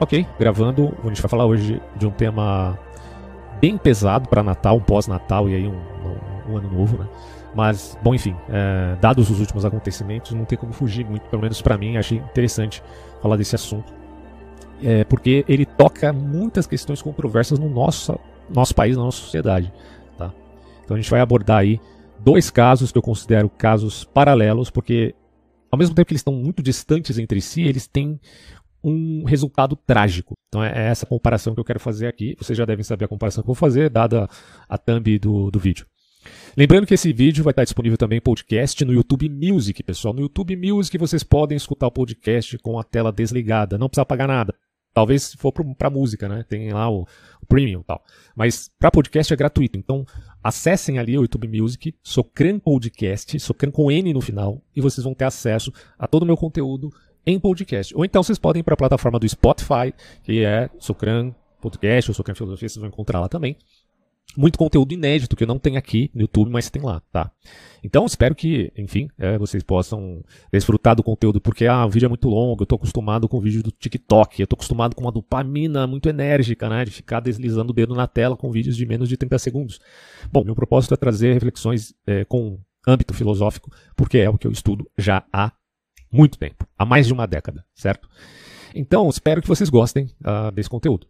Ok, gravando, a gente vai falar hoje de um tema bem pesado para Natal, um pós-Natal e aí um ano novo, né? Mas, bom, enfim, dados os últimos acontecimentos, não tem como fugir muito, pelo menos para mim, achei interessante falar desse assunto. Porque ele toca muitas questões controversas no nosso país, na nossa sociedade. Tá? Então a gente vai abordar aí dois casos que eu considero casos paralelos, porque ao mesmo tempo que eles estão muito distantes entre si, eles têm um resultado trágico. Então é essa comparação que eu quero fazer aqui. Vocês já devem saber a comparação que eu vou fazer, dada a thumb do vídeo. Lembrando que esse vídeo vai estar disponível também em podcast no YouTube Music, pessoal. No YouTube Music vocês podem escutar o podcast com a tela desligada, não precisa pagar nada. Talvez se for para música, né? Tem lá o Premium e tal. Mas para podcast é gratuito. Então acessem ali o YouTube Music, Socran Podcast, Socran com N no final, e vocês vão ter acesso a todo o meu conteúdo em podcast. Ou então vocês podem ir para a plataforma do Spotify, que é Socran Podcast ou Socran Filosofia, vocês vão encontrar lá também. Muito conteúdo inédito que eu não tenho aqui no YouTube, mas tem lá, tá? Então espero que, enfim, vocês possam desfrutar do conteúdo, porque o vídeo é muito longo, eu tô acostumado com o vídeo do TikTok, eu tô acostumado com uma dopamina muito enérgica, né? De ficar deslizando o dedo na tela com vídeos de menos de 30 segundos. Bom, meu propósito é trazer reflexões com âmbito filosófico, porque é o que eu estudo já há muito tempo, há mais de uma década, certo? Então, espero que vocês gostem desse conteúdo.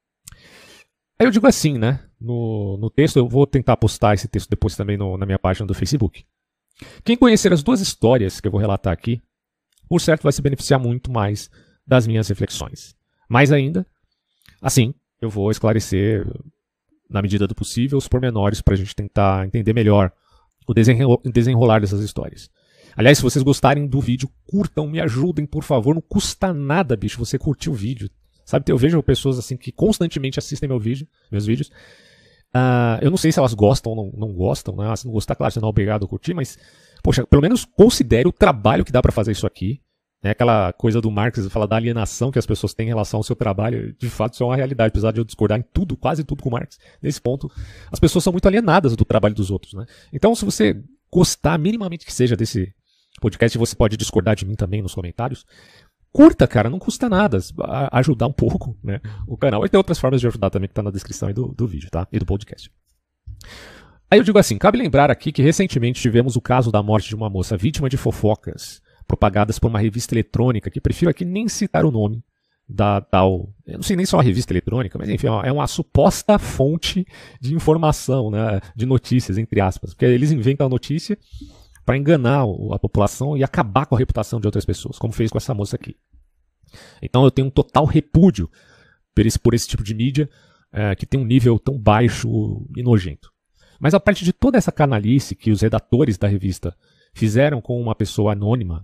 Aí eu digo assim, né? No texto, eu vou tentar postar esse texto depois também na minha página do Facebook. Quem conhecer as duas histórias que eu vou relatar aqui, por certo vai se beneficiar muito mais das minhas reflexões. Mais ainda, assim, eu vou esclarecer, na medida do possível, os pormenores para a gente tentar entender melhor o desenrolar dessas histórias. Aliás, se vocês gostarem do vídeo, curtam, me ajudem, por favor. Não custa nada, bicho, você curtir o vídeo. Sabe, eu vejo pessoas assim que constantemente assistem meus vídeos. Eu não sei se elas gostam ou não gostam, né? Se não gostar, claro, você não é obrigado a curtir, mas, poxa, pelo menos considere o trabalho que dá para fazer isso aqui. Né? Aquela coisa do Marx, fala da alienação que as pessoas têm em relação ao seu trabalho. De fato, isso é uma realidade, apesar de eu discordar em tudo, quase tudo com o Marx. Nesse ponto, as pessoas são muito alienadas do trabalho dos outros. Né? Então, se você gostar minimamente que seja desse podcast, você pode discordar de mim também nos comentários. Curta, cara, não custa nada, ajudar um pouco, né, o canal. E tem outras formas de ajudar também que tá na descrição aí do vídeo, tá? E do podcast. Aí eu digo assim, cabe lembrar aqui que recentemente tivemos o caso da morte de uma moça vítima de fofocas propagadas por uma revista eletrônica, que prefiro aqui nem citar o nome da tal, eu não sei nem se é uma revista eletrônica, mas enfim, é uma suposta fonte de informação, né, de notícias, entre aspas, porque eles inventam a notícia para enganar a população e acabar com a reputação de outras pessoas, como fez com essa moça aqui. Então eu tenho um total repúdio por esse tipo de mídia que tem um nível tão baixo e nojento. Mas a parte de toda essa canalice que os redatores da revista fizeram com uma pessoa anônima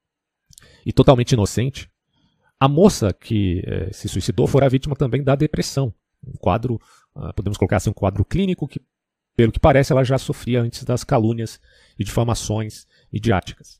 e totalmente inocente, a moça que se suicidou fora vítima também da depressão. Um quadro, podemos colocar assim, um quadro clínico que, pelo que parece, ela já sofria antes das calúnias e difamações midiáticas.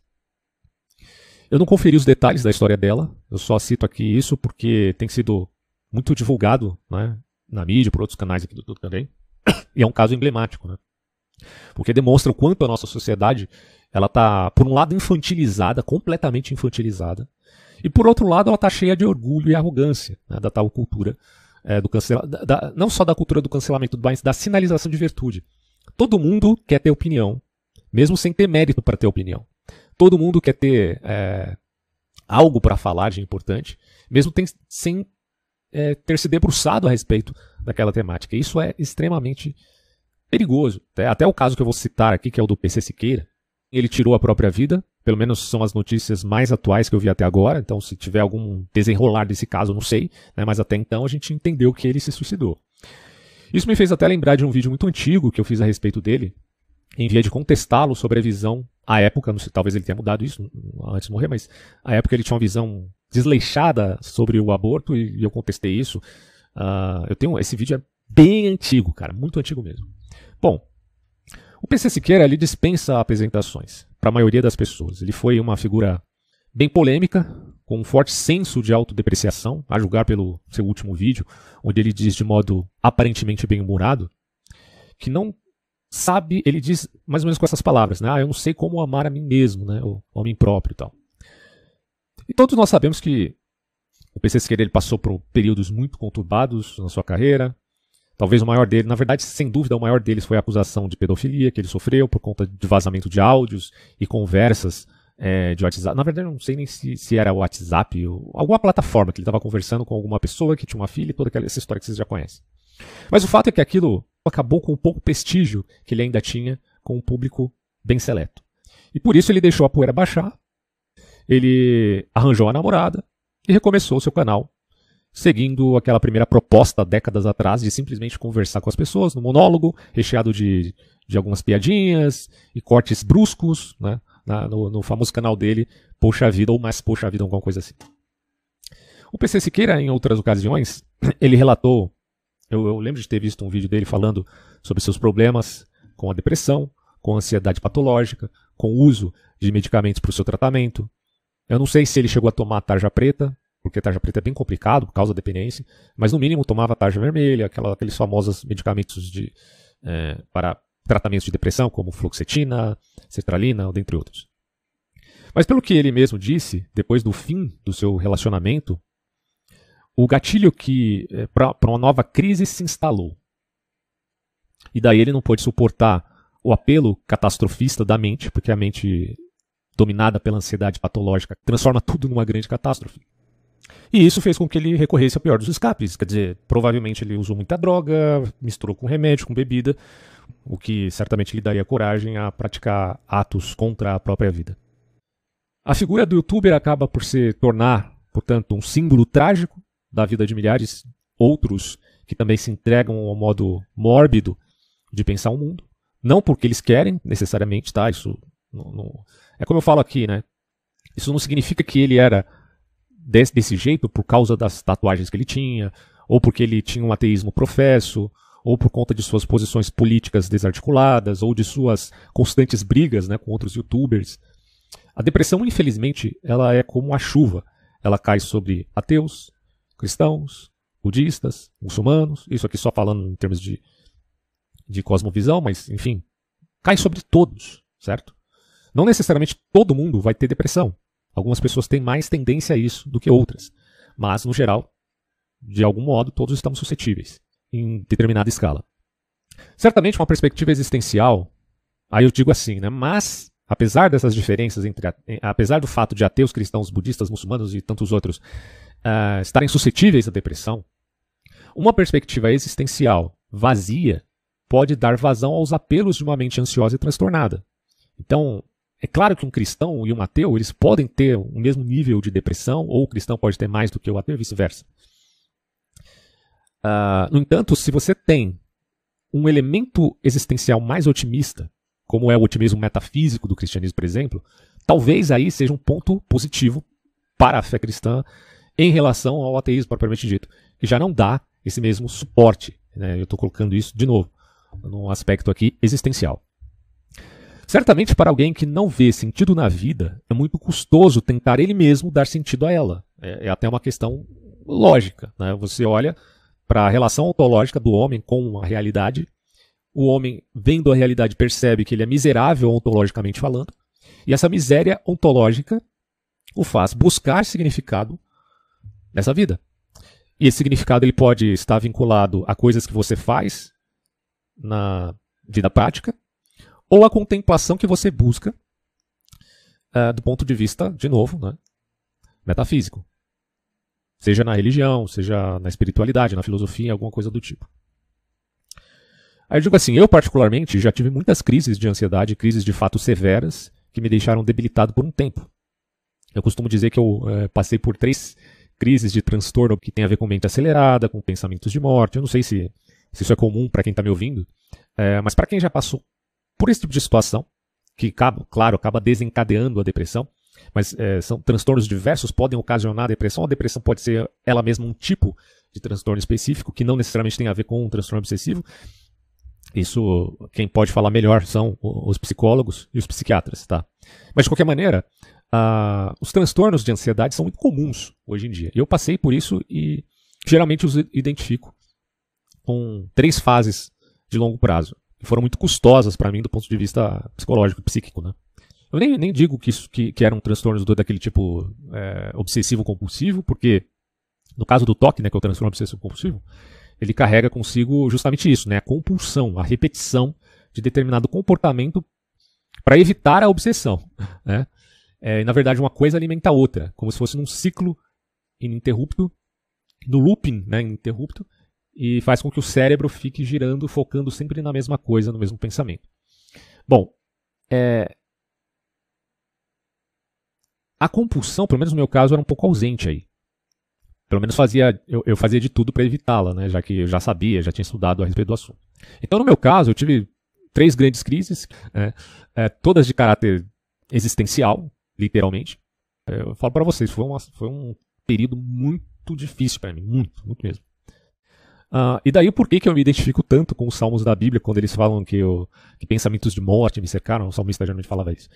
Eu não conferi os detalhes da história dela, eu só cito aqui isso porque tem sido muito divulgado, né, na mídia, por outros canais aqui do YouTube também, e é um caso emblemático, né, porque demonstra o quanto a nossa sociedade ela está, por um lado, infantilizada, completamente infantilizada, e por outro lado, ela está cheia de orgulho e arrogância, né, da tal cultura do não só da cultura do cancelamento, mas da sinalização de virtude. Todo mundo quer ter opinião, mesmo sem ter mérito para ter opinião. Todo mundo quer ter algo para falar de importante, mesmo sem ter se debruçado a respeito daquela temática. E isso é extremamente perigoso. Até o caso que eu vou citar aqui, que é o do PC Siqueira, ele tirou a própria vida, pelo menos são as notícias mais atuais que eu vi até agora, então se tiver algum desenrolar desse caso, eu não sei, né, mas até então a gente entendeu que ele se suicidou. Isso me fez até lembrar de um vídeo muito antigo que eu fiz a respeito dele, em via de contestá-lo sobre a visão, à época, não sei, talvez ele tenha mudado isso antes de morrer, mas à época ele tinha uma visão desleixada sobre o aborto e eu contestei isso. Esse vídeo é bem antigo, cara, muito antigo mesmo. Bom, o PC Siqueira ele dispensa apresentações para a maioria das pessoas. Ele foi uma figura bem polêmica, com um forte senso de autodepreciação, a julgar pelo seu último vídeo, onde ele diz de modo aparentemente bem-humorado, que não sabe, ele diz mais ou menos com essas palavras, né? Eu não sei como amar a mim mesmo, né? O homem próprio e tal. E todos nós sabemos que O PC Siqueira ele passou por períodos muito conturbados na sua carreira. Talvez o maior dele, na verdade, sem dúvida, o maior deles foi a acusação de pedofilia que ele sofreu por conta de vazamento de áudios e conversas de WhatsApp. Na verdade, eu não sei nem se era o WhatsApp ou alguma plataforma que ele estava conversando com alguma pessoa que tinha uma filha e toda essa história que vocês já conhecem. Mas o fato é que aquilo acabou com um pouco prestígio que ele ainda tinha com um público bem seleto. E por isso ele deixou a poeira baixar, ele arranjou a namorada e recomeçou o seu canal, seguindo aquela primeira proposta décadas atrás de simplesmente conversar com as pessoas no monólogo, recheado de algumas piadinhas e cortes bruscos, né, no famoso canal dele, Poxa Vida, ou Mais Poxa Vida, alguma coisa assim. O PC Siqueira, em outras ocasiões, ele relatou, eu lembro de ter visto um vídeo dele falando sobre seus problemas com a depressão, com a ansiedade patológica, com o uso de medicamentos para o seu tratamento. Eu não sei se ele chegou a tomar tarja preta, porque tarja preta é bem complicado por causa da dependência, mas no mínimo tomava tarja vermelha, aqueles famosos medicamentos para tratamentos de depressão, como fluoxetina, sertralina, dentre outros. Mas pelo que ele mesmo disse, depois do fim do seu relacionamento, o gatilho para uma nova crise se instalou. E daí ele não pôde suportar o apelo catastrofista da mente, porque a mente dominada pela ansiedade patológica transforma tudo numa grande catástrofe. E isso fez com que ele recorresse ao pior dos escapes. Quer dizer, provavelmente ele usou muita droga, misturou com remédio, com bebida, o que certamente lhe daria coragem a praticar atos contra a própria vida. A figura do youtuber acaba por se tornar, portanto, um símbolo trágico da vida de milhares outros que também se entregam ao modo mórbido de pensar o mundo. Não porque eles querem, necessariamente, tá? Isso não... É como eu falo aqui, né? Isso não significa que ele era desse jeito por causa das tatuagens que ele tinha, ou porque ele tinha um ateísmo professo, ou por conta de suas posições políticas desarticuladas, ou de suas constantes brigas, né, com outros youtubers. A depressão, infelizmente, ela é como a chuva. Ela cai sobre ateus, cristãos, budistas, muçulmanos, isso aqui só falando em termos de cosmovisão, mas, enfim, cai sobre todos, certo? Não necessariamente todo mundo vai ter depressão. Algumas pessoas têm mais tendência a isso do que outras. Mas, no geral, de algum modo, todos estamos suscetíveis, em determinada escala. Certamente, uma perspectiva existencial, aí eu digo assim, né? Mas, apesar dessas diferenças, apesar do fato de ateus, cristãos, budistas, muçulmanos e tantos outros estarem suscetíveis à depressão, uma perspectiva existencial vazia pode dar vazão aos apelos de uma mente ansiosa e transtornada. Então, é claro que um cristão e um ateu, eles podem ter o mesmo nível de depressão, ou o cristão pode ter mais do que o ateu e vice-versa. No entanto, se você tem um elemento existencial mais otimista, como é o otimismo metafísico do cristianismo, por exemplo, talvez aí seja um ponto positivo para a fé cristã em relação ao ateísmo propriamente dito, que já não dá esse mesmo suporte, né? Eu estou colocando isso de novo, num aspecto aqui existencial. Certamente para alguém que não vê sentido na vida, é muito custoso tentar ele mesmo dar sentido a ela. É até uma questão lógica, né? Você olha para a relação ontológica do homem com a realidade, o homem, vendo a realidade, percebe que ele é miserável ontologicamente falando, e essa miséria ontológica o faz buscar significado nessa vida. E esse significado ele pode estar vinculado a coisas que você faz na vida prática, ou a contemplação que você busca do ponto de vista, de novo, né, metafísico. Seja na religião, seja na espiritualidade, na filosofia, alguma coisa do tipo. Aí eu digo assim, eu particularmente já tive muitas crises de ansiedade, crises de fato severas, que me deixaram debilitado por um tempo. Eu costumo dizer que eu passei por 3 crises de transtorno que tem a ver com mente acelerada, com pensamentos de morte. Eu não sei se isso é comum para quem está me ouvindo, mas para quem já passou por esse tipo de situação, que acaba desencadeando a depressão, mas são transtornos diversos, podem ocasionar a depressão. A depressão pode ser ela mesma um tipo de transtorno específico, que não necessariamente tem a ver com um transtorno obsessivo. Isso, quem pode falar melhor são os psicólogos e os psiquiatras, tá? Mas, de qualquer maneira, os transtornos de ansiedade são muito comuns hoje em dia. Eu passei por isso e geralmente os identifico com 3 fases de longo prazo, que foram muito custosas para mim do ponto de vista psicológico e psíquico, né? Eu nem digo que eram transtornos daquele tipo obsessivo-compulsivo, porque No caso do TOC, né, que é o transtorno obsessivo compulsivo, ele carrega consigo justamente isso, né, a compulsão, a repetição de determinado comportamento para evitar a obsessão. Né? E, na verdade, uma coisa alimenta a outra, como se fosse num ciclo ininterrupto, no looping, né, ininterrupto, e faz com que o cérebro fique girando, focando sempre na mesma coisa, no mesmo pensamento. Bom, a compulsão, pelo menos no meu caso, era um pouco ausente aí. Pelo menos eu fazia de tudo para evitá-la, né, já que eu já sabia, já tinha estudado a respeito do assunto. Então, no meu caso, eu tive 3 grandes crises, todas de caráter existencial, literalmente. Eu falo para vocês, foi um período muito difícil para mim, muito mesmo. E daí por que eu me identifico tanto com os salmos da Bíblia, quando eles falam que pensamentos de morte me cercaram, o salmista geralmente falava isso.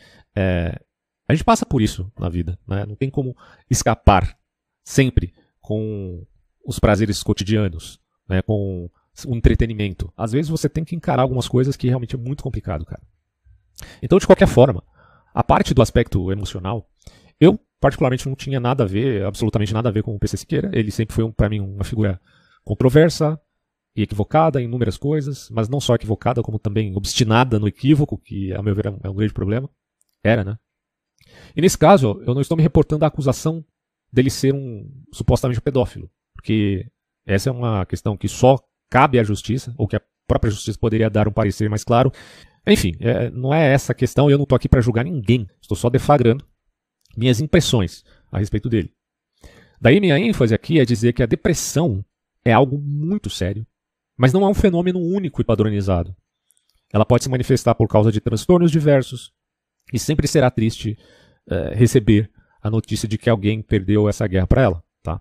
A gente passa por isso na vida, né? Não tem como escapar sempre com os prazeres cotidianos, né? Com o entretenimento. Às vezes você tem que encarar algumas coisas que realmente é muito complicado, cara. Então, de qualquer forma, a parte do aspecto emocional, eu particularmente não tinha nada a ver, absolutamente nada a ver com o PC Siqueira. Ele sempre foi, para mim, uma figura controversa e equivocada em inúmeras coisas, mas não só equivocada, como também obstinada no equívoco, que, a meu ver, é um grande problema. Era, né? E nesse caso, eu não estou me reportando à acusação dele ser supostamente um pedófilo, porque essa é uma questão que só cabe à justiça, ou que a própria justiça poderia dar um parecer mais claro. Enfim, não é essa a questão, eu não estou aqui para julgar ninguém, estou só deflagrando minhas impressões a respeito dele. Daí minha ênfase aqui é dizer que a depressão é algo muito sério, mas não é um fenômeno único e padronizado. Ela pode se manifestar por causa de transtornos diversos, e sempre será triste receber a notícia de que alguém perdeu essa guerra para ela. Tá?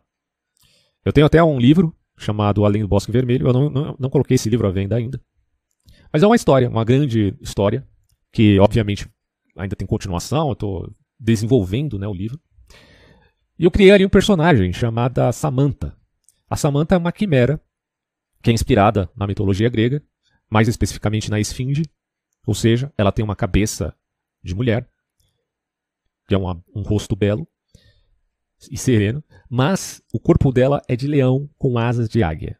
Eu tenho até um livro chamado Além do Bosque Vermelho, eu não coloquei esse livro à venda ainda, mas é uma história, uma grande história, que obviamente ainda tem continuação, eu estou desenvolvendo, né, o livro. E eu criei ali um personagem chamada Samantha. A Samantha é uma quimera que é inspirada na mitologia grega, mais especificamente na esfinge, ou seja, ela tem uma cabeça de mulher, que é um rosto belo e sereno, mas o corpo dela é de leão com asas de águia.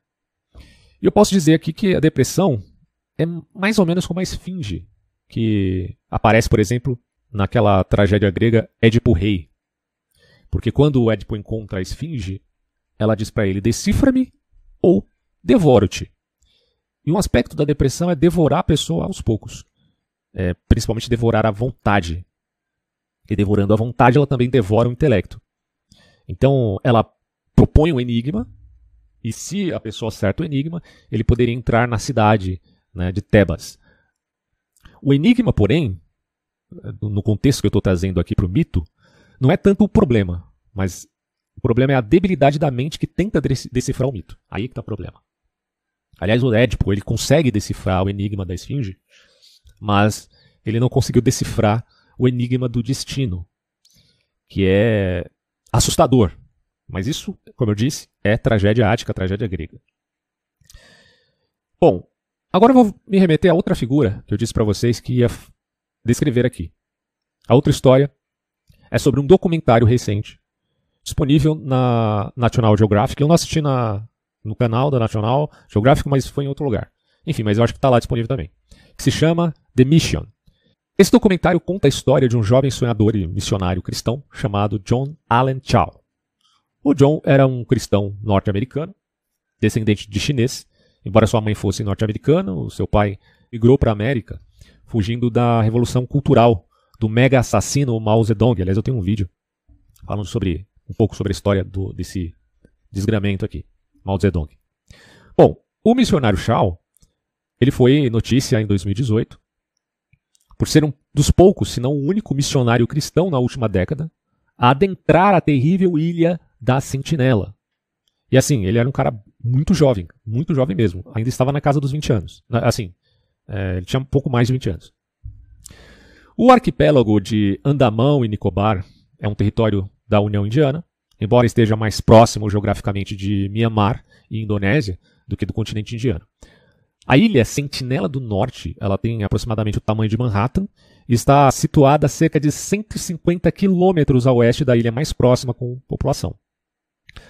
E eu posso dizer aqui que a depressão é mais ou menos como a esfinge, que aparece, por exemplo, naquela tragédia grega Édipo Rei. Porque quando o Édipo encontra a esfinge, ela diz para ele, decifra-me ou devoro-te. E um aspecto da depressão é devorar a pessoa aos poucos. Principalmente devorar a vontade. E devorando a vontade, ela também devora o intelecto. Então, ela propõe um enigma, e se a pessoa acerta o enigma, ele poderia entrar na cidade, né, de Tebas. O enigma, porém, no contexto que eu estou trazendo aqui para o mito, não é tanto o problema, mas o problema é a debilidade da mente que tenta decifrar o mito. Aí que está o problema. Aliás, o Édipo, ele consegue decifrar o enigma da esfinge, mas ele não conseguiu decifrar o enigma do destino, que é assustador. Mas isso, como eu disse, é tragédia ática, tragédia grega. Bom, agora eu vou me remeter a outra figura que eu disse para vocês que ia descrever aqui. A outra história é sobre um documentário recente, disponível na National Geographic. Eu não assisti no canal da National Geographic, mas foi em outro lugar. Enfim, mas eu acho que está lá disponível também. Que se chama The Mission. Esse documentário conta a história de um jovem sonhador e missionário cristão chamado John Allen Chau. O John era um cristão norte-americano, descendente de chinês. Embora sua mãe fosse norte-americana, o seu pai migrou para a América, fugindo da revolução cultural do mega assassino Mao Zedong. Aliás, eu tenho um vídeo falando um pouco sobre a história desse desgramento aqui, Mao Zedong. Bom, o missionário Chau, ele foi notícia em 2018 por ser um dos poucos, se não o único missionário cristão na última década a adentrar a terrível ilha da Sentinela. E assim, ele era um cara muito jovem mesmo, ainda estava na casa dos 20 anos. Assim, ele tinha um pouco mais de 20 anos. O arquipélago de Andamão e Nicobar é um território da União Indiana, embora esteja mais próximo geograficamente de Mianmar e Indonésia do que do continente indiano. A ilha Sentinela do Norte, ela tem aproximadamente o tamanho de Manhattan e está situada a cerca de 150 quilômetros a oeste da ilha mais próxima com população,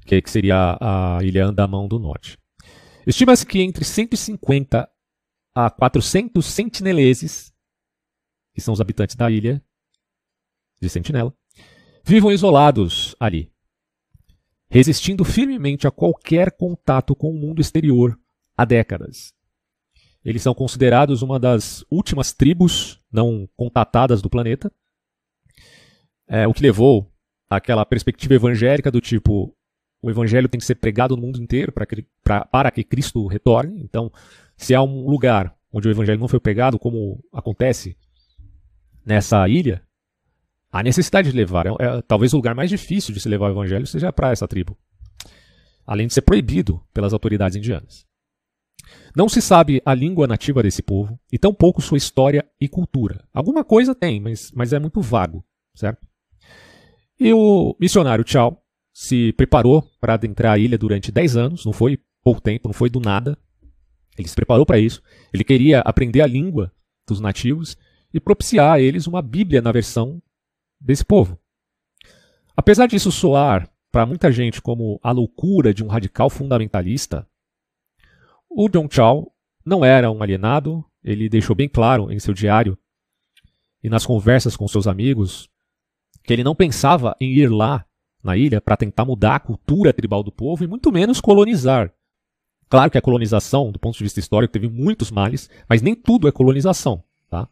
que seria a ilha Andamão do Norte. Estima-se que entre 150 a 400 sentineleses, que são os habitantes da ilha de Sentinela, vivam isolados ali, resistindo firmemente a qualquer contato com o mundo exterior há décadas. Eles são considerados uma das últimas tribos não contatadas do planeta, o que levou àquela perspectiva evangélica do tipo, o evangelho tem que ser pregado no mundo inteiro para que Cristo retorne. Então, se há um lugar onde o evangelho não foi pregado, como acontece nessa ilha, a necessidade de levar, talvez o lugar mais difícil de se levar o evangelho seja para essa tribo, além de ser proibido pelas autoridades indianas. Não se sabe a língua nativa desse povo e tampouco sua história e cultura. Alguma coisa tem, mas é muito vago, certo? E o missionário Chao se preparou para adentrar a ilha durante 10 anos, não foi pouco tempo, não foi do nada. Ele se preparou para isso. Ele queria aprender a língua dos nativos e propiciar a eles uma Bíblia na versão desse povo. Apesar disso soar para muita gente como a loucura de um radical fundamentalista, o John Chao não era um alienado. Ele deixou bem claro em seu diário e nas conversas com seus amigos que ele não pensava em ir lá na ilha para tentar mudar a cultura tribal do povo e muito menos colonizar. Claro que a colonização, do ponto de vista histórico, teve muitos males, mas nem tudo é colonização. Tá?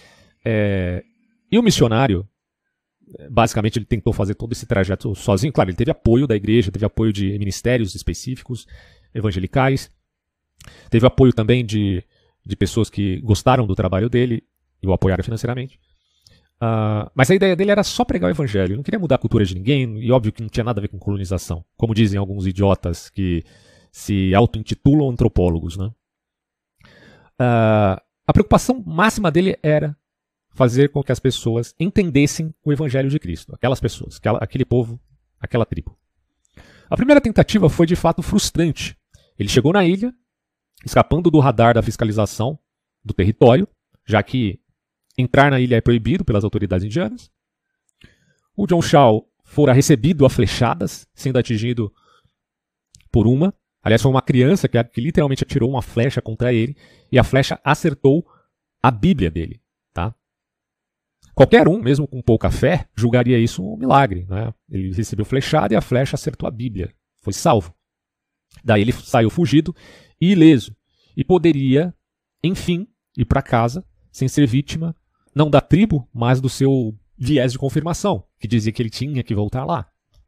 E o missionário, basicamente, ele tentou fazer todo esse trajeto sozinho. Claro, ele teve apoio da igreja, teve apoio de ministérios específicos, evangelicais, teve apoio também de pessoas que gostaram do trabalho dele e o apoiaram financeiramente. Mas a ideia dele era só pregar o evangelho. Ele não queria mudar a cultura de ninguém, e óbvio que não tinha nada a ver com colonização, como dizem alguns idiotas que se auto-intitulam antropólogos. Né? A preocupação máxima dele era fazer com que as pessoas entendessem o evangelho de Cristo. Aquelas pessoas, aquele povo, aquela tribo. A primeira tentativa foi de fato frustrante. Ele chegou na ilha, escapando do radar da fiscalização do território, já que entrar na ilha é proibido pelas autoridades indianas. O John Chao fora recebido a flechadas, sendo atingido por uma. Aliás, foi uma criança que literalmente atirou uma flecha contra ele, e a flecha acertou a Bíblia dele. Tá? Qualquer um, mesmo com pouca fé, julgaria isso um milagre. Né? Ele recebeu flechada e a flecha acertou a Bíblia. Foi salvo. Daí ele saiu fugido e ileso. E poderia, enfim, ir para casa sem ser vítima, não da tribo, mas do seu viés de confirmação, que dizia que ele tinha que voltar lá.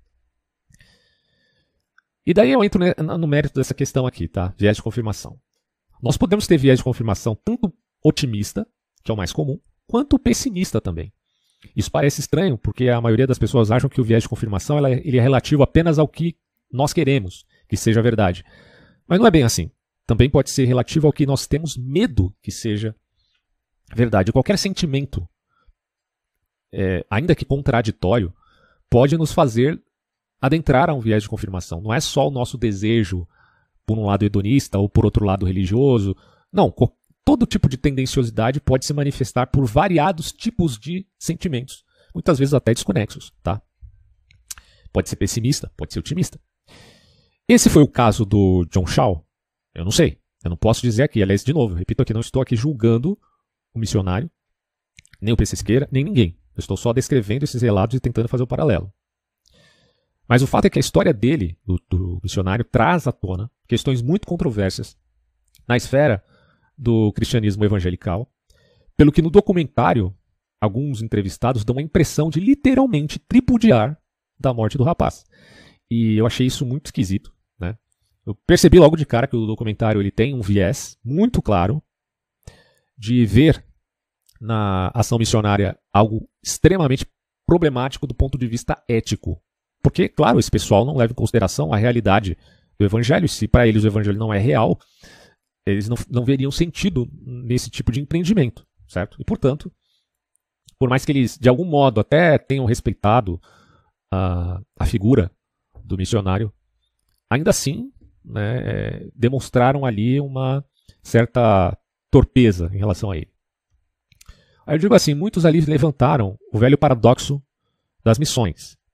E daí eu entro no mérito dessa questão aqui, tá? Viés de confirmação. Nós podemos ter viés de confirmação tanto otimista, que é o mais comum, quanto pessimista também. Isso parece estranho, porque a maioria das pessoas acham que o viés de confirmação ele é relativo apenas ao que nós queremos que seja verdade. Mas não é bem assim. Também pode ser relativo ao que nós temos medo que seja verdade. Qualquer sentimento, ainda que contraditório, pode nos fazer adentrar a um viés de confirmação. Não é só o nosso desejo por um lado hedonista ou por outro lado religioso. Não, todo tipo de tendenciosidade pode se manifestar por variados tipos de sentimentos, muitas vezes até desconexos. Tá? Pode ser pessimista, pode ser otimista. Esse foi o caso do John Chao? Eu não sei. Eu não posso dizer aqui. Aliás, de novo, repito aqui, não estou aqui julgando o missionário, nem o P. Siqueira, nem ninguém. Eu estou só descrevendo esses relatos e tentando fazer o paralelo. Mas o fato é que a história dele, do missionário, traz à tona questões muito controversas na esfera do cristianismo evangelical, pelo que no documentário alguns entrevistados dão a impressão de literalmente tripudiar da morte do rapaz. E eu achei isso muito esquisito. Né? Eu percebi logo de cara que o documentário ele tem um viés muito claro de ver na ação missionária algo extremamente problemático do ponto de vista ético. Porque, claro, esse pessoal não leva em consideração a realidade do evangelho. Se para eles o evangelho não é real, eles não veriam sentido nesse tipo de empreendimento, certo? E, portanto, por mais que eles, de algum modo, até tenham respeitado a figura do missionário, ainda assim, né, demonstraram ali uma certa torpeza em relação a ele. Aí eu digo assim, muitos ali levantaram o velho paradoxo das missões.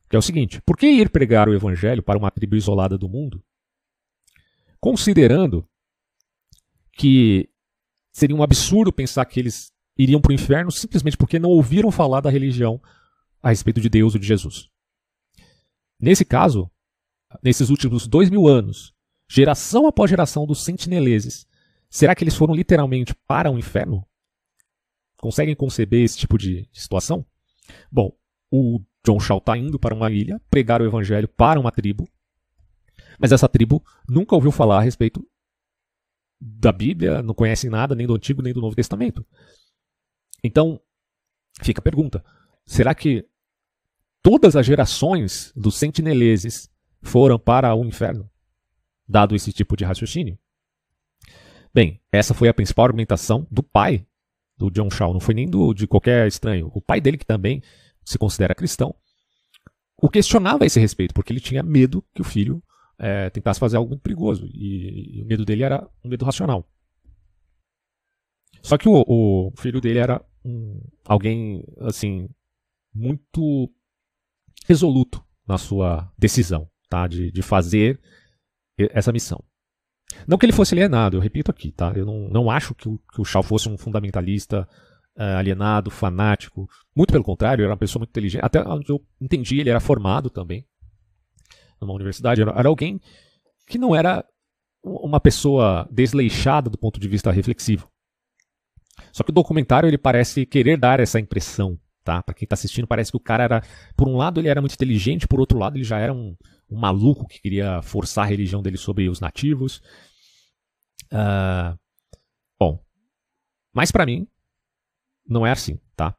que é o seguinte: por que ir pregar o evangelho para uma tribo isolada do mundo, considerando que seria um absurdo pensar que eles iriam para o inferno simplesmente porque não ouviram falar da religião a respeito de Deus ou de Jesus? Nesse caso, nesses últimos 2000 anos, geração após geração dos sentineleses, será que eles foram literalmente para o inferno? Conseguem conceber esse tipo de situação? Bom, o John Shaw está indo para uma ilha pregar o evangelho para uma tribo, mas essa tribo nunca ouviu falar a respeito da Bíblia, não conhece nada nem do Antigo nem do Novo Testamento. Então, fica a pergunta: será que todas as gerações dos sentineleses foram para o inferno, dado esse tipo de raciocínio? Bem, essa foi a principal argumentação do pai do John Shaw, não foi nem de qualquer estranho. O pai dele, que também se considera cristão, o questionava a esse respeito, porque ele tinha medo que o filho tentasse fazer algo muito perigoso, e o medo dele era um medo racional. Só que o filho dele era alguém assim muito resoluto na sua decisão, tá, de fazer essa missão. Não que ele fosse alienado, eu repito aqui, tá? Eu não acho que o Shaw fosse um fundamentalista alienado, fanático. Muito pelo contrário, ele era uma pessoa muito inteligente. Até onde eu entendi, ele era formado também numa universidade. Era alguém que não era uma pessoa desleixada do ponto de vista reflexivo. Só que o documentário ele parece querer dar essa impressão, tá? Para quem está assistindo, parece que o cara era, por um lado, ele era muito inteligente, por outro lado, ele já era um maluco que queria forçar a religião dele sobre os nativos. Bom, mas para mim não é assim, tá?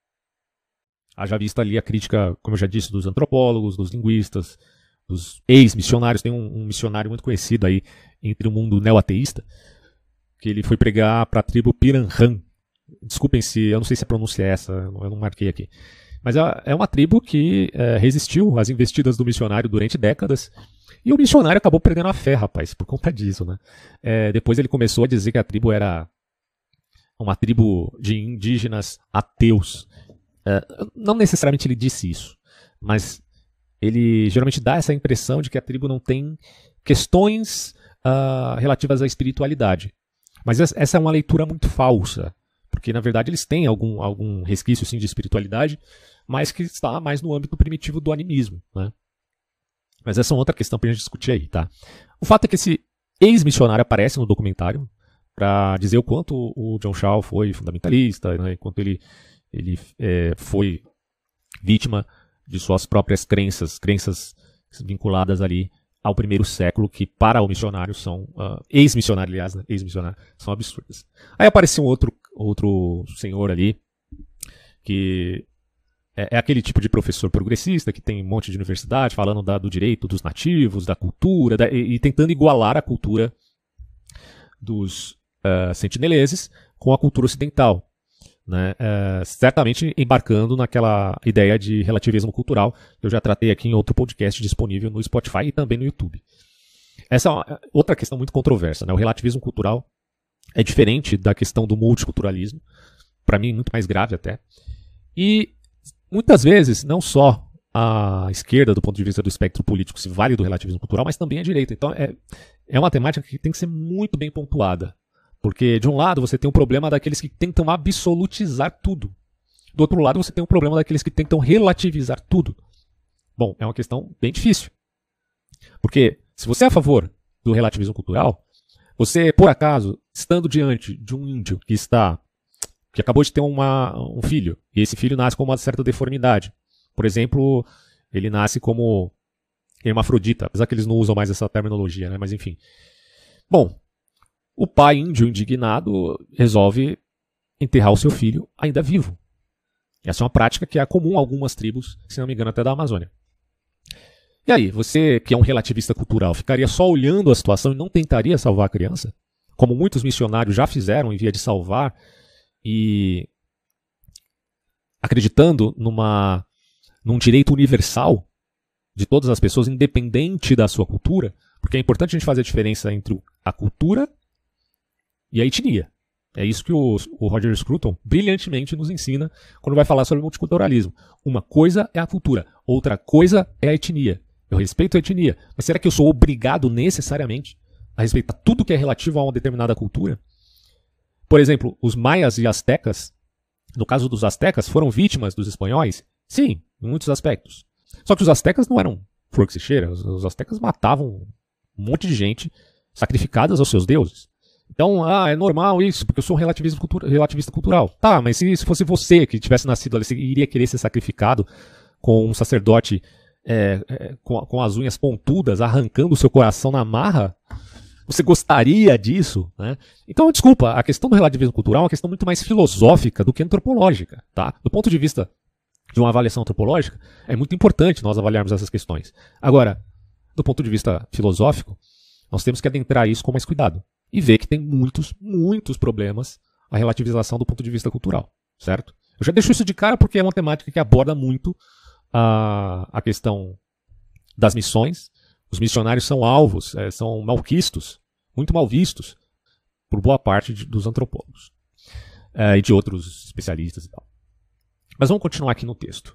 Haja vista ali a crítica, como eu já disse, dos antropólogos, dos linguistas, dos ex-missionários. Tem um missionário muito conhecido aí entre o mundo neo-ateísta, que ele foi pregar para a tribo Piranhan. Desculpem se, eu não sei se a pronúncia é essa, eu não marquei aqui. Mas é uma tribo que resistiu às investidas do missionário durante décadas. E o missionário acabou perdendo a fé, rapaz, por conta disso, né? Depois ele começou a dizer que a tribo era uma tribo de indígenas ateus. Não necessariamente ele disse isso, mas ele geralmente dá essa impressão de que a tribo não tem questões relativas à espiritualidade. Mas essa é uma leitura muito falsa, porque na verdade eles têm algum resquício sim, de espiritualidade, mas que está mais no âmbito primitivo do animismo, né? Mas essa é outra questão para a gente discutir aí, tá? O fato é que esse ex-missionário aparece no documentário para dizer o quanto o John Shaw foi fundamentalista, né? Quanto ele foi vítima de suas próprias crenças vinculadas ali ao primeiro século, que para o missionário são, ex-missionário, aliás, né? Ex-missionário, são absurdas. Aí apareceu um outro senhor ali, que é aquele tipo de professor progressista, que tem um monte de universidade, falando do direito dos nativos, da cultura, e tentando igualar a cultura dos sentineleses com a cultura ocidental. Né? Certamente embarcando naquela ideia de relativismo cultural que eu já tratei aqui em outro podcast disponível no Spotify e também no YouTube. Essa é outra questão muito controversa, né? O relativismo cultural é diferente da questão do multiculturalismo, para mim muito mais grave até, e muitas vezes não só a esquerda do ponto de vista do espectro político se vale do relativismo cultural, mas também a direita. Então é uma temática que tem que ser muito bem pontuada. Porque, de um lado, você tem o problema daqueles que tentam absolutizar tudo. Do outro lado, você tem o problema daqueles que tentam relativizar tudo. Bom, é uma questão bem difícil. Porque, se você é a favor do relativismo cultural, você, por acaso, estando diante de um índio que acabou de ter um filho, e esse filho nasce com uma certa deformidade. Por exemplo, ele nasce como hermafrodita, apesar que eles não usam mais essa terminologia, né? Mas enfim. Bom, o pai índio indignado resolve enterrar o seu filho ainda vivo. Essa é uma prática que é comum a algumas tribos, se não me engano até da Amazônia. E aí, você que é um relativista cultural, ficaria só olhando a situação e não tentaria salvar a criança? Como muitos missionários já fizeram em via de salvar, e acreditando num direito universal de todas as pessoas, independente da sua cultura, porque é importante a gente fazer a diferença entre a cultura e a etnia. É isso que o Roger Scruton brilhantemente nos ensina quando vai falar sobre multiculturalismo. Uma coisa é a cultura, outra coisa é a etnia. Eu respeito a etnia, mas será que eu sou obrigado necessariamente a respeitar tudo que é relativo a uma determinada cultura? Por exemplo, os maias e astecas, no caso dos astecas, foram vítimas dos espanhóis? Sim, em muitos aspectos. Só que os astecas não eram flor que se cheira, os astecas matavam um monte de gente sacrificadas aos seus deuses. Então, é normal isso, porque eu sou um relativista cultural. Tá, mas se fosse você que tivesse nascido ali, você iria querer ser sacrificado com um sacerdote com as unhas pontudas, arrancando o seu coração na marra? Você gostaria disso? Né? Então, desculpa, a questão do relativismo cultural é uma questão muito mais filosófica do que antropológica. Tá? Do ponto de vista de uma avaliação antropológica, é muito importante nós avaliarmos essas questões. Agora, do ponto de vista filosófico, nós temos que adentrar isso com mais cuidado. E ver que tem muitos, muitos problemas a relativização do ponto de vista cultural, certo? Eu já deixo isso de cara porque é uma temática que aborda muito a questão das missões. Os missionários são alvos, são malquistos, muito mal vistos por boa parte dos antropólogos e de outros especialistas e tal. Mas vamos continuar aqui no texto.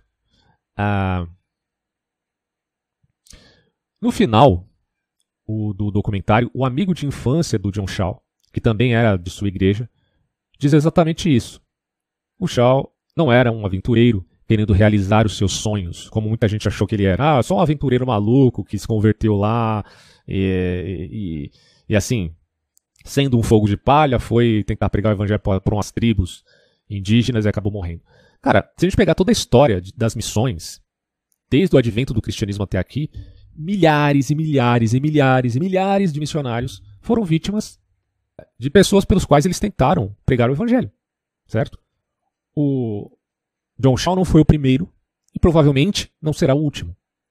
No final do documentário, o amigo de infância do John Shaw, que também era de sua igreja, diz exatamente isso. O Shaw não era um aventureiro querendo realizar os seus sonhos, como muita gente achou que ele era. Só um aventureiro maluco que se converteu lá e assim, sendo um fogo de palha, foi tentar pregar o evangelho por umas tribos indígenas e acabou morrendo. Cara, se a gente pegar toda a história das missões, desde o advento do cristianismo até aqui, milhares e milhares e milhares e milhares de missionários foram vítimas de pessoas pelos quais eles tentaram pregar o evangelho, certo? O John Shaw não foi o primeiro e provavelmente não será o último.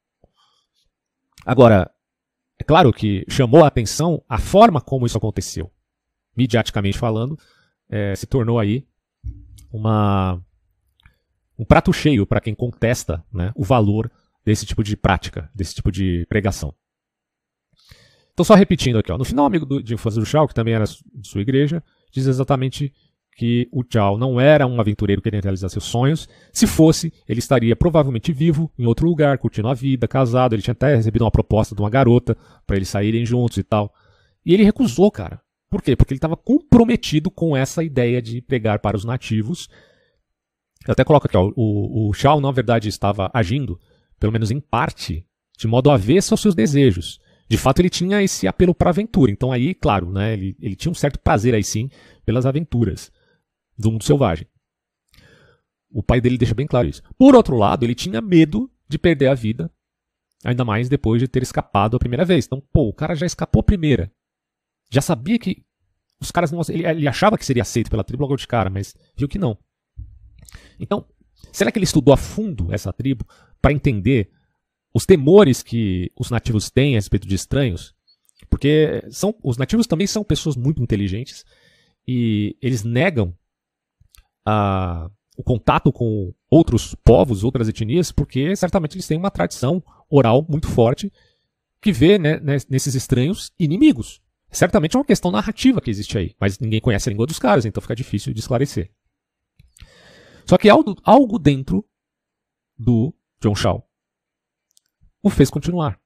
Agora, é claro que chamou a atenção a forma como isso aconteceu. Midiaticamente falando, se tornou aí um prato cheio para quem contesta, né, o valor desse tipo de prática, desse tipo de pregação. Então, só repetindo aqui, no final, o amigo de infância do Shaw, que também era de sua igreja, diz exatamente que o Shaw não era um aventureiro querendo realizar seus sonhos. Se fosse, ele estaria provavelmente vivo, em outro lugar, curtindo a vida, casado. Ele tinha até recebido uma proposta de uma garota para eles saírem juntos e tal. E ele recusou, cara. Por quê? Porque ele estava comprometido com essa ideia de pregar para os nativos. Eu até coloco aqui, o Shaw, na verdade, estava agindo, pelo menos em parte, de modo avesso aos seus desejos. De fato, ele tinha esse apelo para a aventura. Então aí, claro, né, ele tinha um certo prazer aí sim pelas aventuras do mundo selvagem. O pai dele deixa bem claro isso. Por outro lado, ele tinha medo de perder a vida, ainda mais depois de ter escapado a primeira vez. Então, o cara já escapou a primeira. Já sabia que os caras não... Ele achava que seria aceito pela tribo logo de cara, mas viu que não. Então, será que ele estudou a fundo essa tribo para entender os temores que os nativos têm a respeito de estranhos? Porque os nativos também são pessoas muito inteligentes e eles negam o contato com outros povos, outras etnias, porque certamente eles têm uma tradição oral muito forte que vê, né, nesses estranhos inimigos. Certamente é uma questão narrativa que existe aí, mas ninguém conhece a língua dos caras, então fica difícil de esclarecer. Só que algo dentro do John Shaw o fez continuar.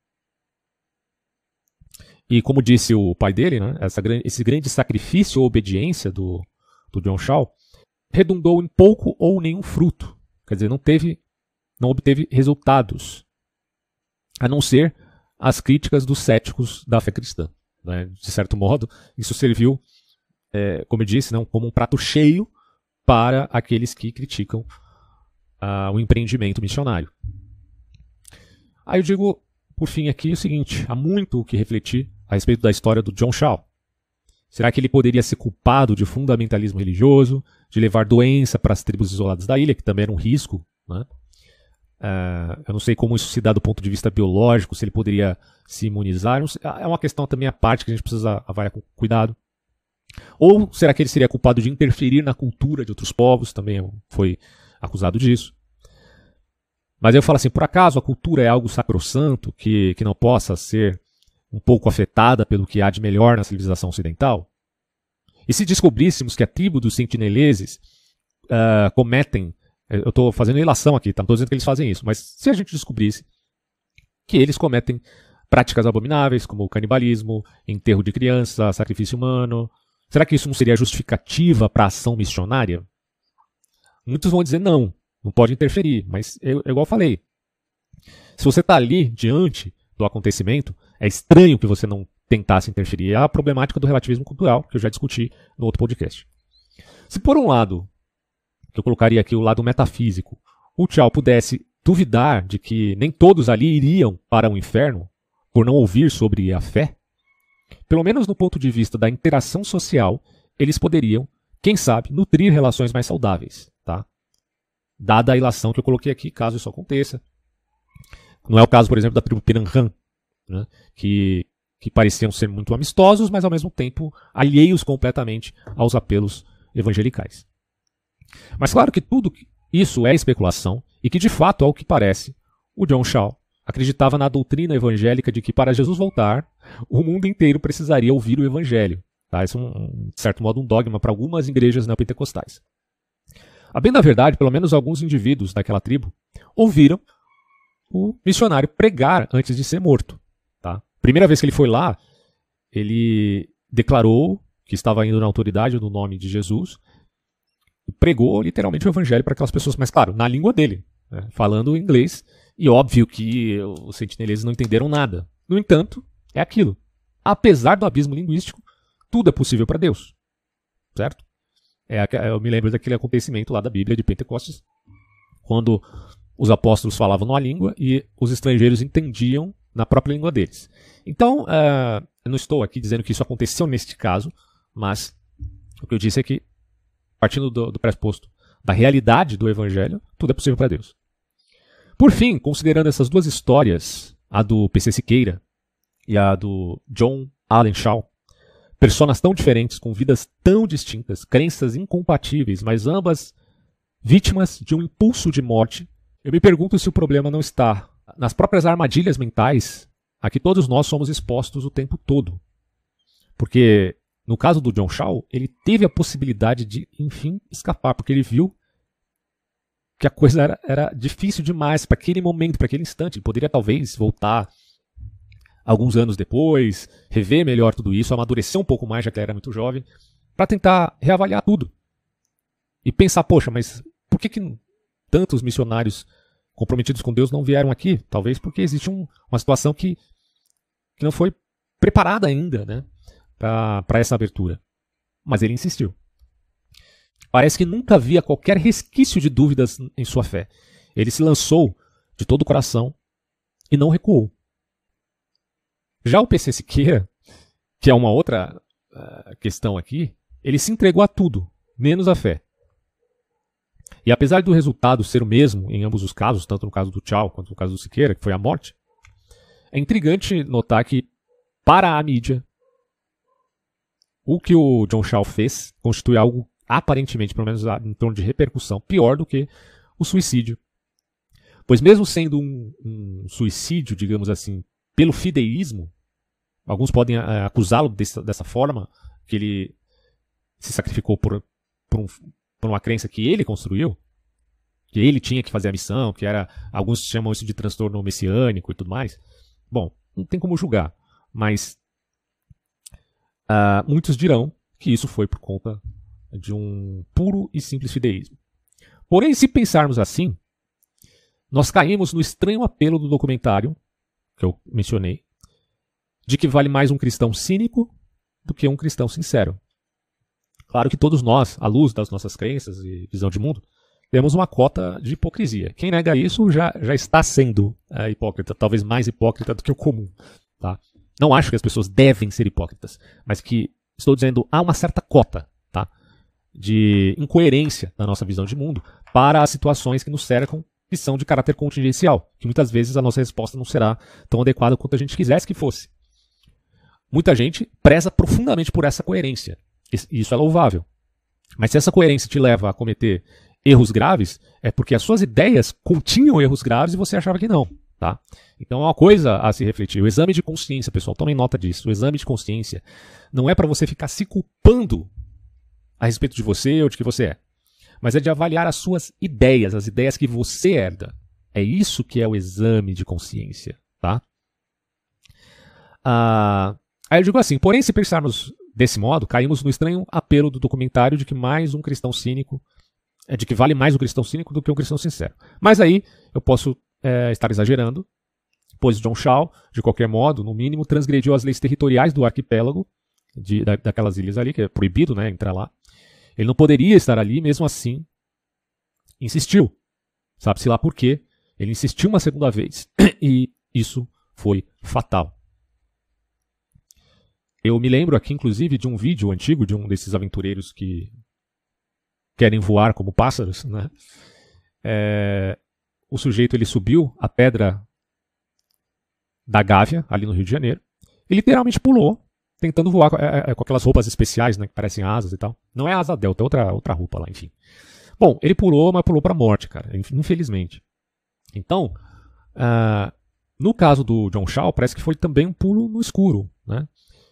E como disse o pai dele, né, esse grande sacrifício ou obediência do John Shaw redundou em pouco ou nenhum fruto. Quer dizer, não obteve resultados, a não ser as críticas dos céticos da fé cristã. Né? De certo modo, isso serviu, como eu disse, não, como um prato cheio para aqueles que criticam o empreendimento missionário. Aí eu digo, por fim, aqui o seguinte: há muito o que refletir a respeito da história do John Shaw. Será que ele poderia ser culpado de fundamentalismo religioso, de levar doença para as tribos isoladas da ilha, que também era um risco, né? Eu não sei como isso se dá do ponto de vista biológico, se ele poderia se imunizar. É uma questão também à parte que a gente precisa avaliar com cuidado. Ou será que ele seria culpado de interferir na cultura de outros povos? Também foi acusado disso. Mas eu falo assim, por acaso a cultura é algo sacrossanto que não possa ser um pouco afetada pelo que há de melhor na civilização ocidental? E se descobríssemos que a tribo dos sentineleses cometem, eu estou fazendo ilação aqui, tá? Não estou dizendo que eles fazem isso, mas se a gente descobrisse que eles cometem práticas abomináveis, como o canibalismo, enterro de criança, sacrifício humano, será que isso não seria justificativa para a ação missionária? Muitos vão dizer não pode interferir, mas igual eu falei, se você está ali diante do acontecimento, é estranho que você não tentasse interferir. É a problemática do relativismo cultural, que eu já discuti no outro podcast. Se por um lado, eu colocaria aqui o lado metafísico, o Chow pudesse duvidar de que nem todos ali iriam para o inferno por não ouvir sobre a fé, pelo menos no ponto de vista da interação social, eles poderiam, quem sabe, nutrir relações mais saudáveis, tá? Dada a ilação que eu coloquei aqui, caso isso aconteça. Não é o caso, por exemplo, da tribo Piranhan, né, que pareciam ser muito amistosos, mas ao mesmo tempo alheios completamente aos apelos evangelicais. Mas claro que tudo isso é especulação e que, de fato, ao que parece, o John Shaw acreditava na doutrina evangélica de que para Jesus voltar, o mundo inteiro precisaria ouvir o evangelho. Tá? Isso é, de certo modo, um dogma para algumas igrejas neopentecostais. A bem da verdade, pelo menos alguns indivíduos daquela tribo ouviram o missionário pregar antes de ser morto. Tá? Primeira vez que ele foi lá, ele declarou que estava indo na autoridade do nome de Jesus e pregou literalmente o evangelho para aquelas pessoas, mas claro, na língua dele, né, falando inglês, e óbvio que os sentineleses não entenderam nada. No entanto, é aquilo. Apesar do abismo linguístico, tudo é possível para Deus. Certo? Eu me lembro daquele acontecimento lá da Bíblia de Pentecostes, quando os apóstolos falavam numa língua e os estrangeiros entendiam na própria língua deles. Então, eu não estou aqui dizendo que isso aconteceu neste caso, mas o que eu disse é que, partindo do pressuposto da realidade do Evangelho, tudo é possível para Deus. Por fim, considerando essas duas histórias, a do P.C. Siqueira e a do John Allen Shaw, personas tão diferentes, com vidas tão distintas, crenças incompatíveis, mas ambas vítimas de um impulso de morte, eu me pergunto se o problema não está nas próprias armadilhas mentais a que todos nós somos expostos o tempo todo. Porque, no caso do John Shaw, ele teve a possibilidade de, enfim, escapar, porque ele viu que a coisa era difícil demais para aquele momento, para aquele instante. Ele poderia talvez voltar alguns anos depois, rever melhor tudo isso, amadurecer um pouco mais, já que ele era muito jovem, para tentar reavaliar tudo. E pensar, poxa, mas por que tantos missionários comprometidos com Deus não vieram aqui? Talvez porque existe uma situação que não foi preparada ainda, né, para essa abertura. Mas ele insistiu. Parece que nunca havia qualquer resquício de dúvidas em sua fé. Ele se lançou de todo o coração e não recuou. Já o P.C. Siqueira, que é uma outra questão aqui, ele se entregou a tudo, menos a fé. E apesar do resultado ser o mesmo em ambos os casos, tanto no caso do Chow quanto no caso do Siqueira, que foi a morte, é intrigante notar que, para a mídia, o que o John Shaw fez constitui algo aparentemente, pelo menos em torno de repercussão, pior do que o suicídio. Pois mesmo sendo um suicídio, digamos assim, pelo fideísmo, alguns podem acusá-lo dessa forma, que ele se sacrificou por uma crença que ele construiu, que ele tinha que fazer a missão, que era, alguns chamam isso de transtorno messiânico e tudo mais. Bom, não tem como julgar, mas muitos dirão que isso foi por conta de um puro e simples fideísmo. Porém, se pensarmos assim, nós caímos no estranho apelo do documentário, que eu mencionei, de que vale mais um cristão cínico do que um cristão sincero. Claro que todos nós, à luz das nossas crenças e visão de mundo, temos uma cota de hipocrisia. Quem nega isso já está sendo hipócrita, talvez mais hipócrita do que o comum. Tá? Não acho que as pessoas devem ser hipócritas, mas que, estou dizendo, há uma certa cota, tá, de incoerência na nossa visão de mundo para as situações que nos cercam, que são de caráter contingencial, que muitas vezes a nossa resposta não será tão adequada quanto a gente quisesse que fosse. Muita gente preza profundamente por essa coerência, e isso é louvável. Mas se essa coerência te leva a cometer erros graves, é porque as suas ideias continham erros graves e você achava que não. Tá? Então é uma coisa a se refletir. O exame de consciência, pessoal, tomem nota disso. O exame de consciência não é para você ficar se culpando a respeito de você ou de que você é, mas é de avaliar as suas ideias, as ideias que você herda. É isso que é o exame de consciência, tá? Aí eu digo assim, porém, se pensarmos desse modo, caímos no estranho apelo do documentário de que de que vale mais um cristão cínico do que um cristão sincero. Mas aí eu posso estar exagerando, pois John Shaw, de qualquer modo, no mínimo, transgrediu as leis territoriais do arquipélago, daquelas ilhas ali, que é proibido, né, entrar lá. Ele não poderia estar ali, mesmo assim, insistiu. Sabe-se lá por quê. Ele insistiu uma segunda vez, e isso foi fatal. Eu me lembro aqui, inclusive, de um vídeo antigo de um desses aventureiros que querem voar como pássaros, né? O sujeito ele subiu a pedra da Gávea, ali no Rio de Janeiro, e literalmente pulou, tentando voar com aquelas roupas especiais, né, que parecem asas e tal. Não é asa delta, é outra roupa lá, enfim. Bom, ele pulou, mas pulou pra morte, cara, infelizmente. Então, no caso do John Shaw, parece que foi também um pulo no escuro, né?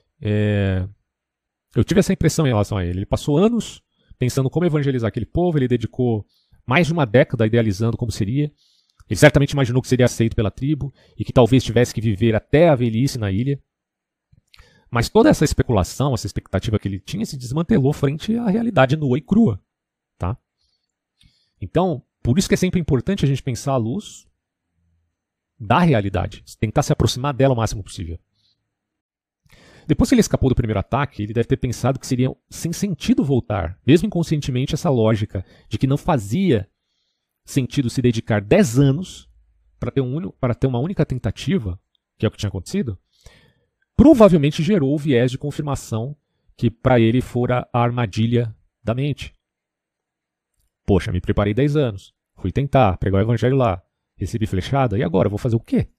Eu tive essa impressão em relação a ele. Ele passou anos pensando como evangelizar aquele povo, ele dedicou mais de uma década idealizando como seria. Ele certamente imaginou que seria aceito pela tribo e que talvez tivesse que viver até a velhice na ilha. Mas toda essa especulação, essa expectativa que ele tinha se desmantelou frente à realidade nua e crua. Tá? Então, por isso que é sempre importante a gente pensar à luz da realidade, tentar se aproximar dela o máximo possível. Depois que ele escapou do primeiro ataque, ele deve ter pensado que seria sem sentido voltar, mesmo inconscientemente, essa lógica de que não fazia sentido se dedicar 10 anos para ter uma única tentativa, que é o que tinha acontecido, provavelmente gerou o viés de confirmação que para ele fora a armadilha da mente. Poxa, me preparei 10 anos, fui tentar pregar o evangelho lá, recebi flechada, e agora? Vou fazer o quê?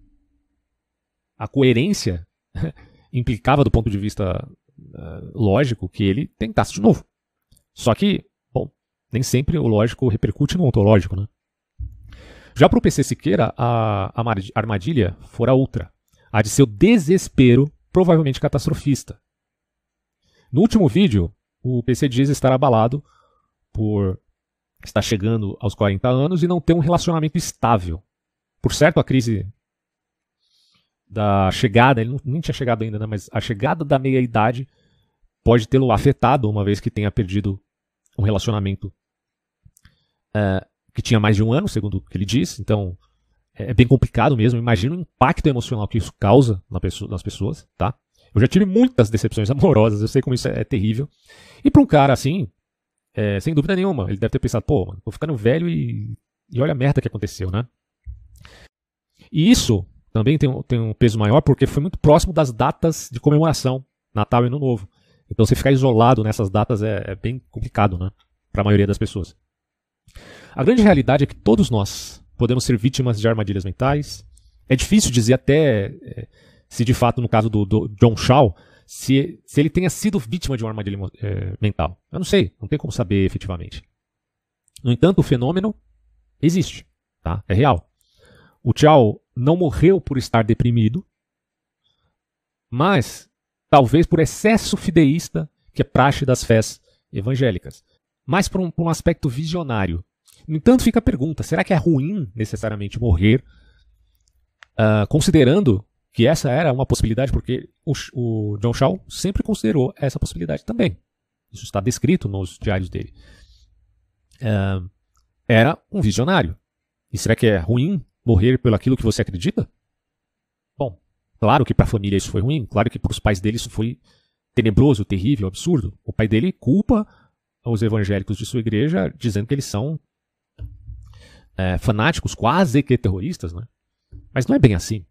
A coerência implicava, do ponto de vista lógico, que ele tentasse de novo. Só que, bom, nem sempre o lógico repercute no ontológico, né? Já para o PC Siqueira, a armadilha fora outra. A de seu desespero, provavelmente catastrofista. No último vídeo, o PC diz estar abalado por estar chegando aos 40 anos e não ter um relacionamento estável. Por certo, a crise da chegada, ele nem tinha chegado ainda, né, mas a chegada da meia-idade pode tê-lo afetado, uma vez que tenha perdido um relacionamento que tinha mais de um ano, segundo o que ele diz. Então, é bem complicado mesmo. Imagina o impacto emocional que isso causa nas pessoas, tá? Eu já tive muitas decepções amorosas, eu sei como isso é terrível. E para um cara assim, sem dúvida nenhuma, ele deve ter pensado, pô, mano, tô ficando velho e olha a merda que aconteceu, né? E isso também tem um peso maior porque foi muito próximo das datas de comemoração, Natal e Ano Novo. Então você ficar isolado nessas datas é bem complicado, né? Para a maioria das pessoas. A grande realidade é que todos nós podemos ser vítimas de armadilhas mentais. É difícil dizer até se de fato, no caso do John Shaw, se ele tenha sido vítima de uma armadilha mental. Eu não sei, não tem como saber efetivamente. No entanto, o fenômeno existe, tá? É real. O Shaw não morreu por estar deprimido, mas talvez por excesso fideísta, que é praxe das fés evangélicas. Mas por um aspecto visionário. No entanto, fica a pergunta, será que é ruim necessariamente morrer, considerando que essa era uma possibilidade, porque o John Shaw sempre considerou essa possibilidade também. Isso está descrito nos diários dele. Era um visionário. E será que é ruim morrer pelo aquilo que você acredita? Bom, claro que para a família isso foi ruim, claro que para os pais dele isso foi tenebroso, terrível, absurdo. O pai dele culpa os evangélicos de sua igreja, dizendo que eles são fanáticos, quase que terroristas, né? Mas não é bem assim.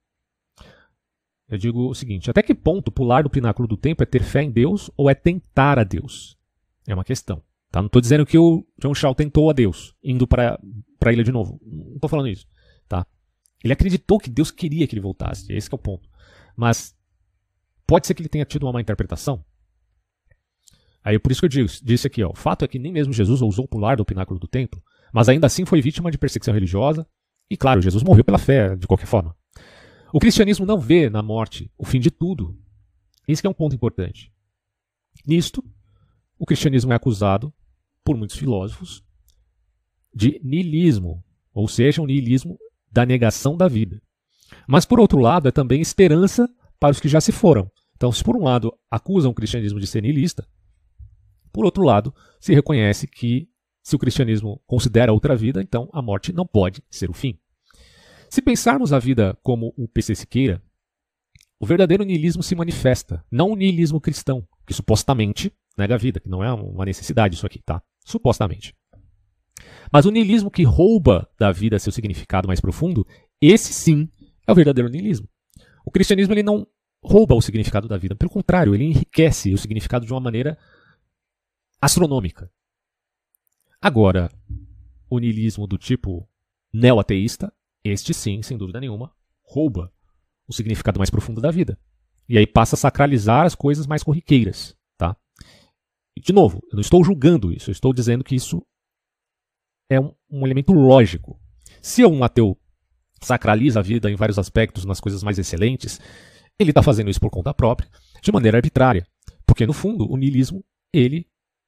Eu digo o seguinte, até que ponto pular do pináculo do tempo é ter fé em Deus ou é tentar a Deus? É uma questão. Tá? Não estou dizendo que o John Shaw tentou a Deus, indo para a ilha de novo. Não estou falando isso. Tá? Ele acreditou que Deus queria que ele voltasse. Esse que é o ponto. Mas pode ser que ele tenha tido uma má interpretação. Aí por isso que eu disse aqui, ó, o fato é que nem mesmo Jesus ousou pular do pináculo do templo, mas ainda assim foi vítima de perseguição religiosa. E claro, Jesus morreu pela fé, de qualquer forma. O cristianismo não vê na morte o fim de tudo. Esse que é um ponto importante. Nisto, o cristianismo é acusado, por muitos filósofos, de niilismo, ou seja, um niilismo da negação da vida. Mas, por outro lado, é também esperança para os que já se foram. Então, se por um lado acusam o cristianismo de ser niilista, por outro lado, se reconhece que se o cristianismo considera outra vida, então a morte não pode ser o fim. Se pensarmos a vida como o PC Siqueira, o verdadeiro niilismo se manifesta, não o niilismo cristão, que supostamente nega a vida, que não é uma necessidade isso aqui, tá? Supostamente. Mas o niilismo que rouba da vida seu significado mais profundo, esse sim é o verdadeiro niilismo. O cristianismo ele não rouba o significado da vida, pelo contrário, ele enriquece o significado de uma maneira astronômica. Agora, o niilismo do tipo neo-ateísta, este sim, sem dúvida nenhuma, rouba o significado mais profundo da vida. E aí passa a sacralizar as coisas mais corriqueiras. Tá? E, de novo, eu não estou julgando isso, eu estou dizendo que isso é um elemento lógico. Se um ateu sacraliza a vida em vários aspectos, nas coisas mais excelentes, ele está fazendo isso por conta própria, de maneira arbitrária. Porque, no fundo, o niilismo, ele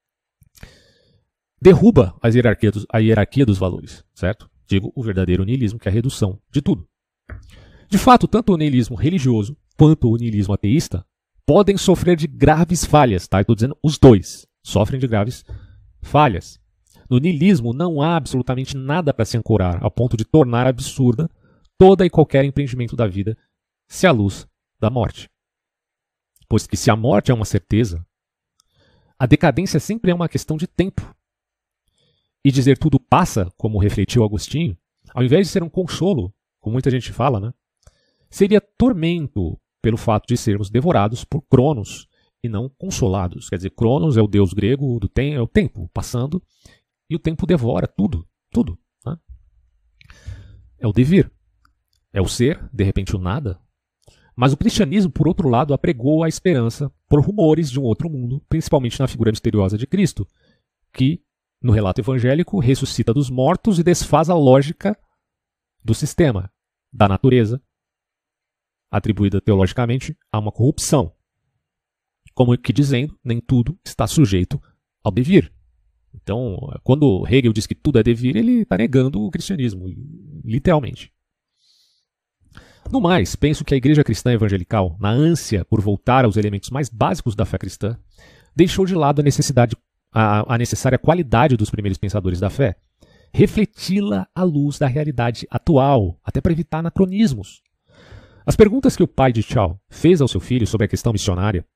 derruba a hierarquia dos valores, certo? Digo, o verdadeiro niilismo, que é a redução de tudo. De fato, tanto o niilismo religioso quanto o niilismo ateísta podem sofrer de graves falhas, tá? Eu estou dizendo os dois sofrem de graves falhas. No niilismo não há absolutamente nada para se ancorar, ao ponto de tornar absurda toda e qualquer empreendimento da vida se à luz da morte. Pois que se a morte é uma certeza, a decadência sempre é uma questão de tempo. E dizer tudo passa, como refletiu Agostinho, ao invés de ser um consolo, como muita gente fala, né, seria tormento pelo fato de sermos devorados por Cronos e não consolados. Quer dizer, Cronos é o deus grego do tempo, é o tempo passando, e o tempo devora tudo, tudo. Né? É o devir, é o ser, de repente o nada. Mas o cristianismo, por outro lado, apregou a esperança por rumores de um outro mundo, principalmente na figura misteriosa de Cristo, que, no relato evangélico, ressuscita dos mortos e desfaz a lógica do sistema, da natureza, atribuída teologicamente a uma corrupção. Como que dizendo, nem tudo está sujeito ao devir. Então, quando Hegel diz que tudo é devir, ele está negando o cristianismo, literalmente. No mais, penso que a igreja cristã evangelical, na ânsia por voltar aos elementos mais básicos da fé cristã, deixou de lado a necessária qualidade dos primeiros pensadores da fé, refleti-la à luz da realidade atual, até para evitar anacronismos. As perguntas que o pai de Chao fez ao seu filho sobre a questão missionária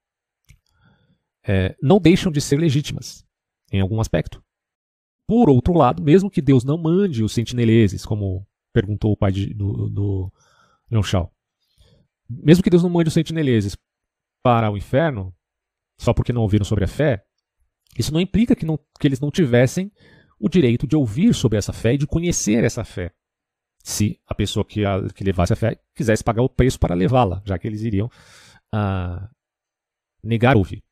não deixam de ser legítimas, em algum aspecto. Por outro lado, mesmo que Deus não mande os sentineleses, como perguntou o pai do Leon Chao, mesmo que Deus não mande os sentineleses para o inferno, só porque não ouviram sobre a fé, isso não implica que eles não tivessem o direito de ouvir sobre essa fé e de conhecer essa fé, se a pessoa que levasse a fé quisesse pagar o preço para levá-la, já que eles iriam negar ouvir.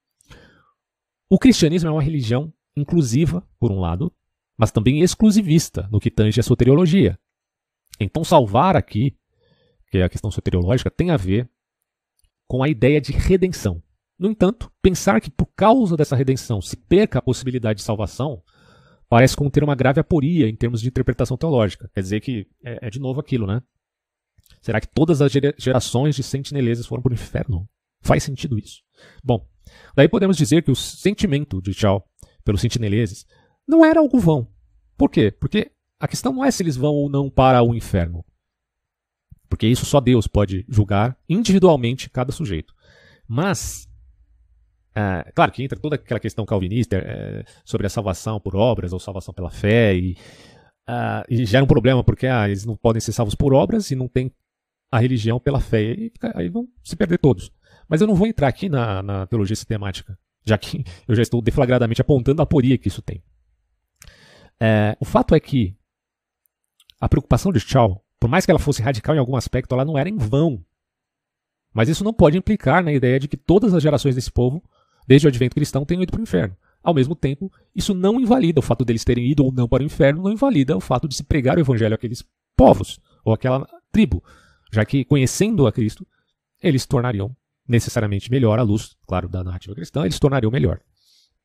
O cristianismo é uma religião inclusiva, por um lado, mas também exclusivista no que tange a soteriologia. Então salvar aqui, que é a questão soteriológica, tem a ver com a ideia de redenção. No entanto, pensar que por causa dessa redenção se perca a possibilidade de salvação parece conter uma grave aporia em termos de interpretação teológica. Quer dizer que é de novo aquilo, né? Será que todas as gerações de sentineleses foram para o inferno? Faz sentido isso? Bom, daí podemos dizer que o sentimento de Chao pelos sentineleses não era algo vão. Por quê? Porque a questão não é se eles vão ou não para o inferno. Porque isso só Deus pode julgar individualmente cada sujeito. Mas, claro que entra toda aquela questão calvinista sobre a salvação por obras ou salvação pela fé. E gera um problema porque eles não podem ser salvos por obras e não tem a religião pela fé. E aí vão se perder todos. Mas eu não vou entrar aqui na teologia sistemática, já que eu já estou deflagradamente apontando a aporia que isso tem. O fato é que a preocupação de Chao, por mais que ela fosse radical em algum aspecto, ela não era em vão. Mas isso não pode implicar na ideia de que todas as gerações desse povo, desde o advento cristão, tenham ido para o inferno. Ao mesmo tempo, isso não invalida o fato deles terem ido ou não para o inferno, não invalida o fato de se pregar o evangelho àqueles povos, ou àquela tribo, já que, conhecendo a Cristo, eles se tornariam necessariamente melhor, à luz, claro, da narrativa cristã, eles se tornariam melhor.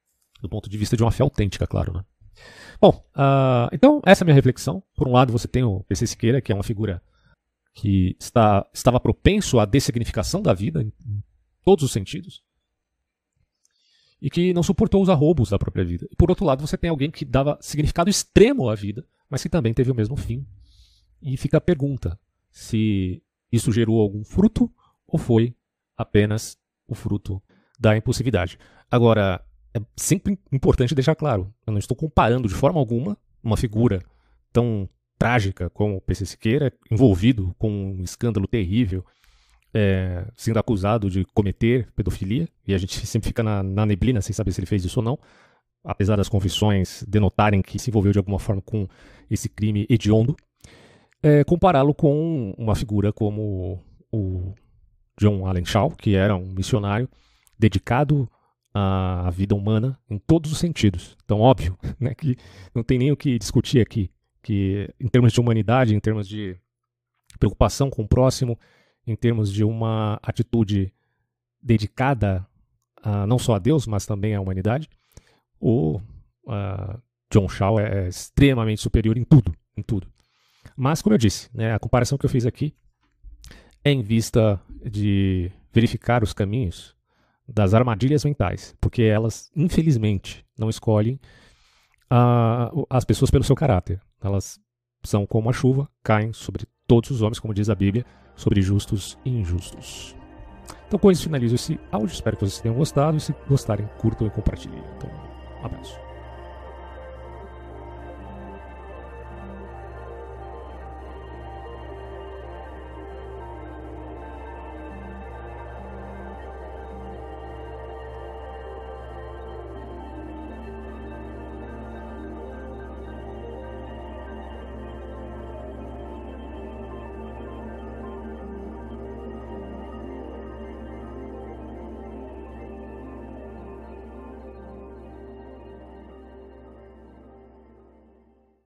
do ponto de vista de uma fé autêntica, claro, né? Bom, então essa é a minha reflexão. Por um lado você tem o P.C. Siqueira, que é uma figura que estava propenso à dessignificação da vida, em todos os sentidos, e que não suportou os arroubos da própria vida. E por outro lado você tem alguém que dava significado extremo à vida, mas que também teve o mesmo fim. E fica a pergunta, se isso gerou algum fruto ou foi apenas o fruto da impulsividade. Agora, é sempre importante deixar claro, eu não estou comparando de forma alguma uma figura tão trágica como o P.C. Siqueira, envolvido com um escândalo terrível, sendo acusado de cometer pedofilia, e a gente sempre fica na neblina sem saber se ele fez isso ou não, apesar das confissões denotarem que se envolveu de alguma forma com esse crime hediondo, compará-lo com uma figura como o John Allen Shaw, que era um missionário dedicado à vida humana em todos os sentidos. Então, óbvio, né, que não tem nem o que discutir aqui, que em termos de humanidade, em termos de preocupação com o próximo, em termos de uma atitude dedicada não só a Deus, mas também à humanidade, o John Shaw é extremamente superior em tudo, em tudo. Mas, como eu disse, né, a comparação que eu fiz aqui é em vista de verificar os caminhos das armadilhas mentais, porque elas, infelizmente, não escolhem as pessoas pelo seu caráter. Elas são como a chuva, caem sobre todos os homens, como diz a Bíblia, sobre justos e injustos. Então, com isso, finalizo esse áudio. Espero que vocês tenham gostado. E se gostarem, curtam e compartilhem. Então, um abraço.